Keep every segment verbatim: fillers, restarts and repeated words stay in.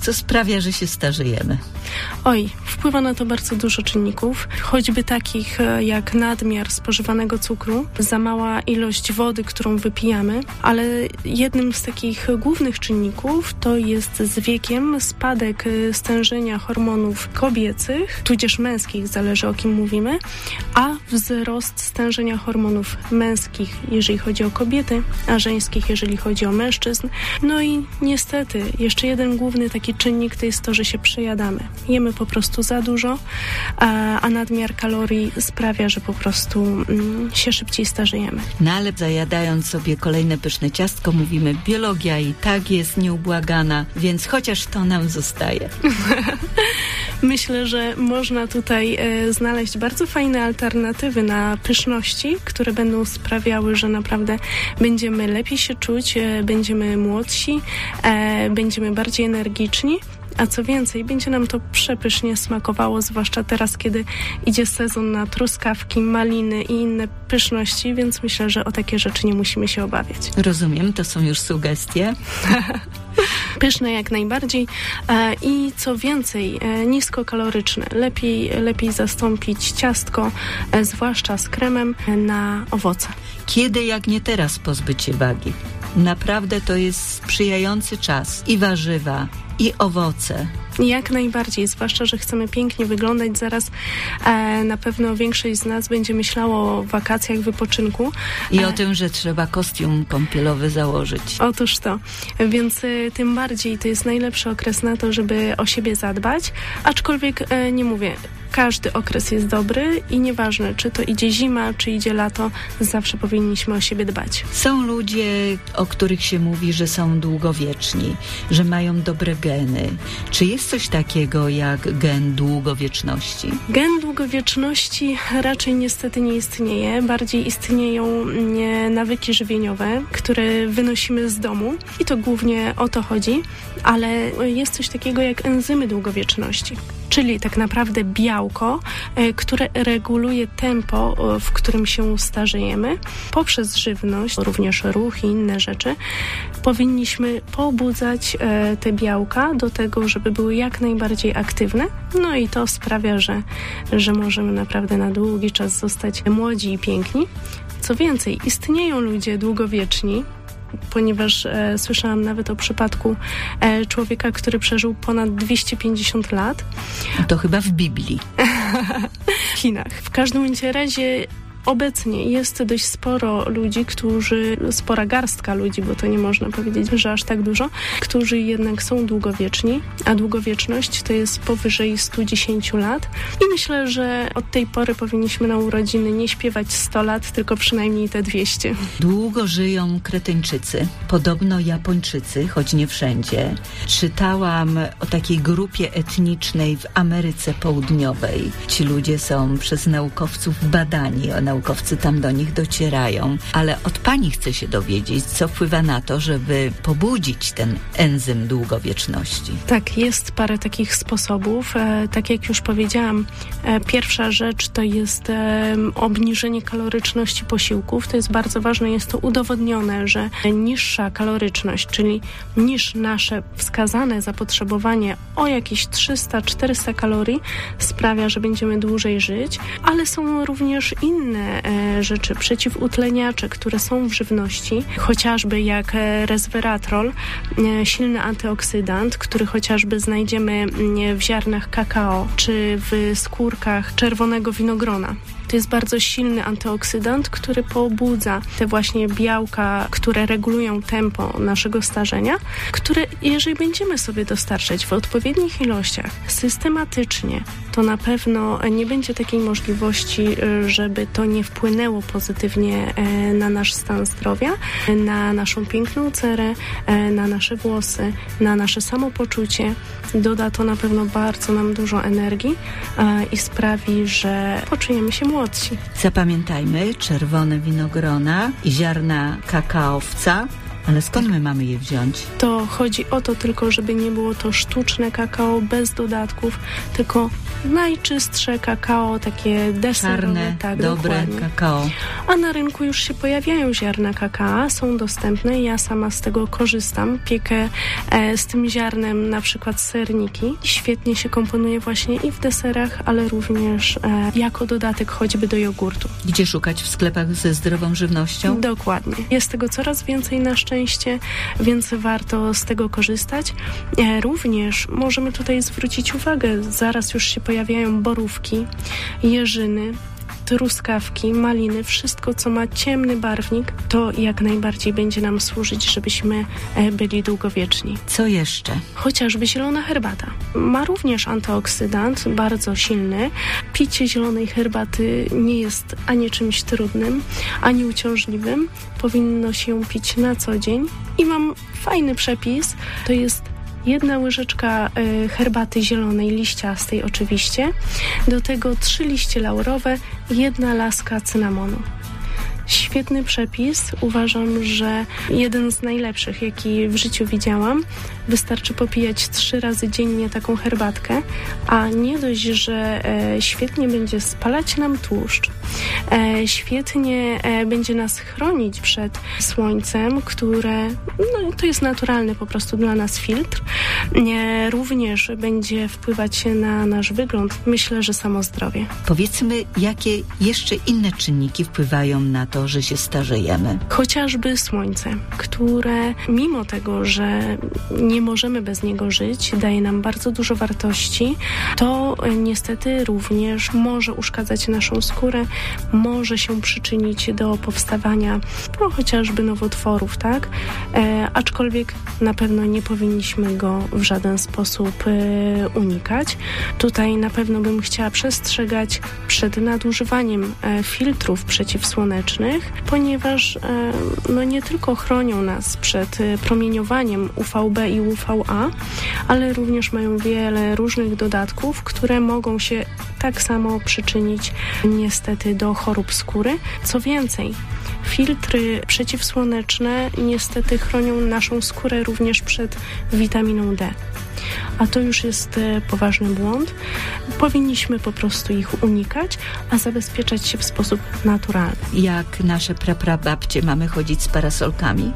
co sprawia, że się starzejemy? Oj, wpływa na to bardzo dużo czynników, choćby takich jak nadmiar spożywanego cukru, za mała ilość wody, którą wypijamy, ale jednym z takich głównych czynników to jest z wiekiem spadek stężenia hormonów kobiecych, tudzież męskich, zależy o kim mówimy, a wzrost stężenia hormonów męskich, jeżeli chodzi o kobiety, a żeńskich, jeżeli chodzi o mężczyzn. No i niestety jeszcze jeden główny taki czynnik to jest to, że się przejadamy. Jemy po prostu za dużo, a, a nadmiar kalorii sprawia, że po prostu mm, się szybciej starzejemy. No ale zajadając sobie kolejne pyszne ciastko, mówimy, biologia i tak jest nieubłagana, więc chociaż to nam zostaje. Myślę, że można tutaj e, znaleźć bardzo fajne alternatywy na pyszności, które będą sprawiały, że naprawdę będziemy lepiej się czuć, e, będziemy młodsi, e, będziemy bardziej energiczni. A co więcej, będzie nam to przepysznie smakowało, zwłaszcza teraz, kiedy idzie sezon na truskawki, maliny i inne pyszności, więc myślę, że o takie rzeczy nie musimy się obawiać. Rozumiem, to są już sugestie. Pyszne jak najbardziej e, i co więcej, e, niskokaloryczne. Lepiej, lepiej zastąpić ciastko, e, zwłaszcza z kremem, e, na owoce. Kiedy jak nie teraz pozbyć się wagi? Naprawdę to jest sprzyjający czas. I warzywa, i owoce. Jak najbardziej, zwłaszcza, że chcemy pięknie wyglądać. Zaraz e, na pewno większość z nas będzie myślało o wakacjach, wypoczynku. I e, o tym, że trzeba kostium kąpielowy założyć. Otóż to. Więc e, tym bardziej to jest najlepszy okres na to, żeby o siebie zadbać. Aczkolwiek e, nie mówię, każdy okres jest dobry i nieważne, czy to idzie zima, czy idzie lato, zawsze powinniśmy o siebie dbać. Są ludzie, o których się mówi, że są długowieczni, że mają dobre geny. Czy jest coś takiego jak gen długowieczności? Gen długowieczności raczej niestety nie istnieje. Bardziej istnieją nie, nawyki żywieniowe, które wynosimy z domu i to głównie o to chodzi, ale jest coś takiego jak enzymy długowieczności, czyli tak naprawdę białko, które reguluje tempo, w którym się starzejemy. Poprzez żywność, również ruch i inne rzeczy, powinniśmy pobudzać te białka do tego, żeby były jak najbardziej aktywne. No i to sprawia, że, że możemy naprawdę na długi czas zostać młodzi i piękni. Co więcej, istnieją ludzie długowieczni, ponieważ e, słyszałam nawet o przypadku e, człowieka, który przeżył ponad dwieście pięćdziesiąt lat. To chyba w Biblii. W Chinach. W każdym razie obecnie jest dość sporo ludzi, którzy, spora garstka ludzi, bo to nie można powiedzieć, że aż tak dużo, którzy jednak są długowieczni, a długowieczność to jest powyżej sto dziesięć lat i myślę, że od tej pory powinniśmy na urodziny nie śpiewać sto lat, tylko przynajmniej te dwieście. Długo żyją Kretyńczycy, podobno Japończycy, choć nie wszędzie. Czytałam o takiej grupie etnicznej w Ameryce Południowej. Ci ludzie są przez naukowców badani, naukowcy tam do nich docierają, ale od pani chcę się dowiedzieć, co wpływa na to, żeby pobudzić ten enzym długowieczności. Tak, jest parę takich sposobów. E, tak jak już powiedziałam, e, pierwsza rzecz to jest e, obniżenie kaloryczności posiłków. To jest bardzo ważne, jest to udowodnione, że niższa kaloryczność, czyli niż nasze wskazane zapotrzebowanie o jakieś trzysta czterysta kalorii sprawia, że będziemy dłużej żyć, ale są również inne e, rzeczy, przeciwutleniacze, które są w żywności, chociażby jak e, resveratrol, e, silny antyoksydant, który chociażby znajdziemy e, w ziarnach kakao czy w skórkach czerwonego winogrona. To jest bardzo silny antyoksydant, który pobudza te właśnie białka, które regulują tempo naszego starzenia, które jeżeli będziemy sobie dostarczać w odpowiednich ilościach, systematycznie, to na pewno nie będzie takiej możliwości, żeby to nie wpłynęło pozytywnie na nasz stan zdrowia, na naszą piękną cerę, na nasze włosy, na nasze samopoczucie. Doda to na pewno bardzo nam dużo energii i sprawi, że poczujemy się młodsi. Zapamiętajmy, czerwone winogrona i ziarna kakaowca Ale skąd my mamy je wziąć? To chodzi o to tylko, żeby nie było to sztuczne kakao bez dodatków, tylko najczystsze kakao, takie deserowe. Czarne, tak, dobre dokładnie. kakao. A na rynku już się pojawiają ziarna kakao, są dostępne. Ja sama z tego korzystam. Piekę e, z tym ziarnem na przykład serniki. Świetnie się komponuje właśnie i w deserach, ale również e, jako dodatek choćby do jogurtu. Gdzie szukać? W sklepach ze zdrową żywnością? Dokładnie. Jest tego coraz więcej na szczęście, więc warto z tego korzystać. E, również możemy tutaj zwrócić uwagę, zaraz już się pojawiają borówki, jeżyny, truskawki, maliny, wszystko co ma ciemny barwnik, to jak najbardziej będzie nam służyć, żebyśmy byli długowieczni. Co jeszcze? Chociażby zielona herbata. Ma również antyoksydant, bardzo silny. Picie zielonej herbaty nie jest ani czymś trudnym, ani uciążliwym. Powinno się pić na co dzień. I mam fajny przepis, to jest jedna łyżeczka y, herbaty zielonej, liściastej oczywiście, do tego trzy liście laurowe, jedna laska cynamonu. Świetny przepis. Uważam, że jeden z najlepszych, jaki w życiu widziałam. Wystarczy popijać trzy razy dziennie taką herbatkę, a nie dość, że e, świetnie będzie spalać nam tłuszcz, e, świetnie e, będzie nas chronić przed słońcem, które no, to jest naturalny po prostu dla nas filtr. E, również będzie wpływać na nasz wygląd. Myślę, że samo zdrowie. Powiedzmy, jakie jeszcze inne czynniki wpływają na to, że się starzejemy? Chociażby słońce, które mimo tego, że nie możemy bez niego żyć, daje nam bardzo dużo wartości, to niestety również może uszkadzać naszą skórę, może się przyczynić do powstawania no, chociażby nowotworów, tak? E, aczkolwiek na pewno nie powinniśmy go w żaden sposób e, unikać. Tutaj na pewno bym chciała przestrzegać przed nadużywaniem e, filtrów przeciwsłonecznych, ponieważ e, no nie tylko chronią nas przed e, promieniowaniem U V B i U V A, ale również mają wiele różnych dodatków, które mogą się tak samo przyczynić niestety do chorób skóry. Co więcej, filtry przeciwsłoneczne niestety chronią naszą skórę również przed witaminą D. A to już jest poważny błąd. Powinniśmy po prostu ich unikać, a zabezpieczać się w sposób naturalny. Jak nasze praprababcie mamy chodzić z parasolkami?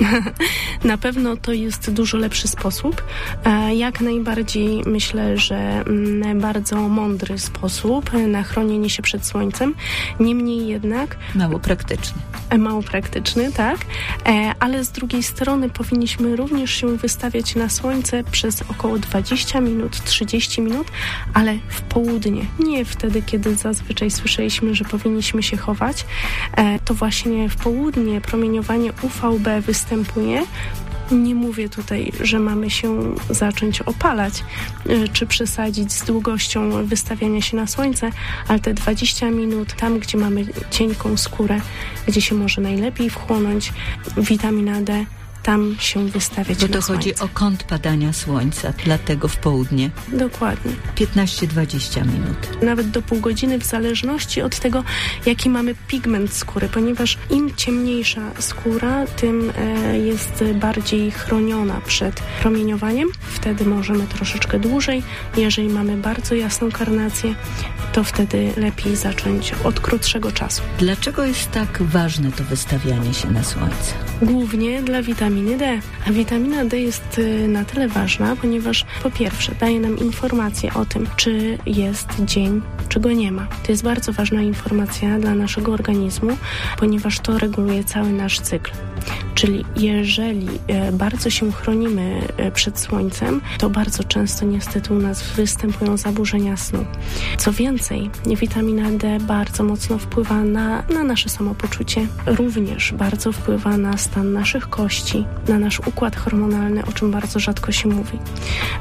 Na pewno to jest dużo lepszy sposób. Jak najbardziej myślę, że bardzo mądry sposób na chronienie się przed słońcem. Niemniej jednak... Mało praktyczny. Mało praktyczny, tak. Ale z drugiej strony powinniśmy również się wystawiać na słońce przez około dwadzieścia minut, trzydzieści minut, ale w południe. Nie wtedy, kiedy zazwyczaj słyszeliśmy, że powinniśmy się chować. To właśnie w południe promieniowanie U V B występuje. Nie mówię tutaj, że mamy się zacząć opalać, czy przesadzić z długością wystawiania się na słońce, ale te dwadzieścia minut, tam gdzie mamy cienką skórę, gdzie się może najlepiej wchłonąć witamina D, tam się wystawiać Bo to na słońce. chodzi o kąt padania słońca, dlatego w południe. Dokładnie. piętnaście do dwudziestu minut. Nawet do pół godziny w zależności od tego, jaki mamy pigment skóry, ponieważ im ciemniejsza skóra, tym e, jest bardziej chroniona przed promieniowaniem. Wtedy możemy troszeczkę dłużej. Jeżeli mamy bardzo jasną karnację, to wtedy lepiej zacząć od krótszego czasu. Dlaczego jest tak ważne to wystawianie się na słońce? Głównie dla witaminy D. A witamina D jest na tyle ważna, ponieważ po pierwsze daje nam informację o tym, czy jest dzień, czy go nie ma. To jest bardzo ważna informacja dla naszego organizmu, ponieważ to reguluje cały nasz cykl. Czyli jeżeli bardzo się chronimy przed słońcem, to bardzo często niestety u nas występują zaburzenia snu. Co więcej, witamina D bardzo mocno wpływa na, na nasze samopoczucie. Również bardzo wpływa na stan naszych kości, na nasz układ hormonalny, o czym bardzo rzadko się mówi.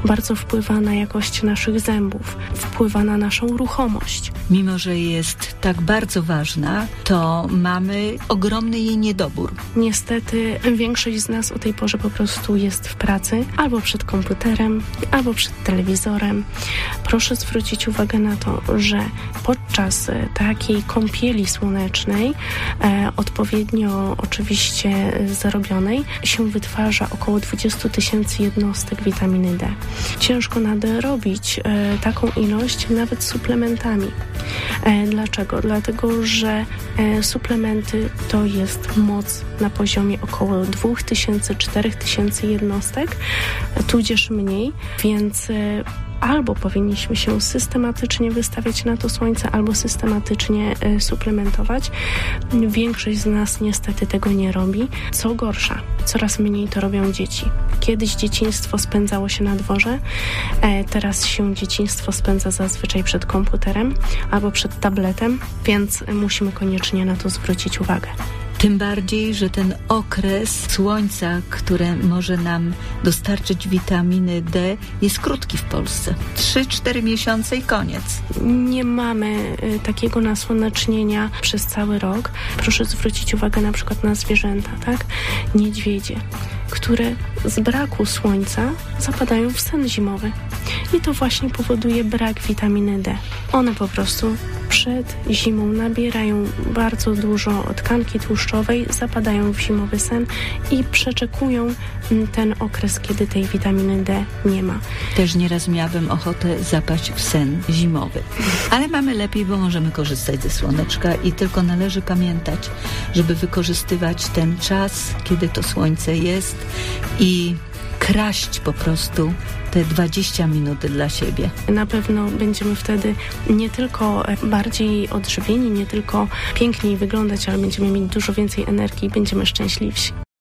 bardzo wpływa na jakość naszych zębów, wpływa na naszą ruchomość. Mimo że jest tak bardzo ważna, to mamy ogromny jej niedobór. Niestety większość z nas o tej porze po prostu jest w pracy, albo przed komputerem, albo przed telewizorem. Proszę zwrócić uwagę na to, że podczas takiej kąpieli słonecznej, e, odpowiednio oczywiście zarobionej, się wytwarza około dwadzieścia tysięcy jednostek witaminy D. Ciężko nadrobić e, taką ilość nawet suplementami. E, dlaczego? Dlatego, że e, suplementy to jest moc na poziomie około dwa tysiące do czterech tysięcy jednostek, tudzież mniej, więc e, albo powinniśmy się systematycznie wystawiać na to słońce, albo systematycznie e, suplementować. Większość z nas niestety tego nie robi. Co gorsza, coraz mniej to robią dzieci. Kiedyś dzieciństwo spędzało się na dworze, e, teraz się dzieciństwo spędza zazwyczaj przed komputerem albo przed tabletem, więc musimy koniecznie na to zwrócić uwagę. Tym bardziej, że ten okres słońca, które może nam dostarczyć witaminy D, jest krótki w Polsce. trzy cztery miesiące i koniec. Nie mamy y, takiego nasłonecznienia przez cały rok. Proszę zwrócić uwagę na przykład na zwierzęta, tak? Niedźwiedzie, które z braku słońca zapadają w sen zimowy. I to właśnie powoduje brak witaminy D. One po prostu przed zimą nabierają bardzo dużo tkanki tłuszczowej, zapadają w zimowy sen i przeczekują ten okres, kiedy tej witaminy D nie ma. Też nieraz miałabym ochotę zapaść w sen zimowy. Ale mamy lepiej, bo możemy korzystać ze słoneczka i tylko należy pamiętać, żeby wykorzystywać ten czas, kiedy to słońce jest i kraść po prostu te dwadzieścia minut dla siebie. Na pewno będziemy wtedy nie tylko bardziej odżywieni, nie tylko piękniej wyglądać, ale będziemy mieć dużo więcej energii i będziemy szczęśliwsi.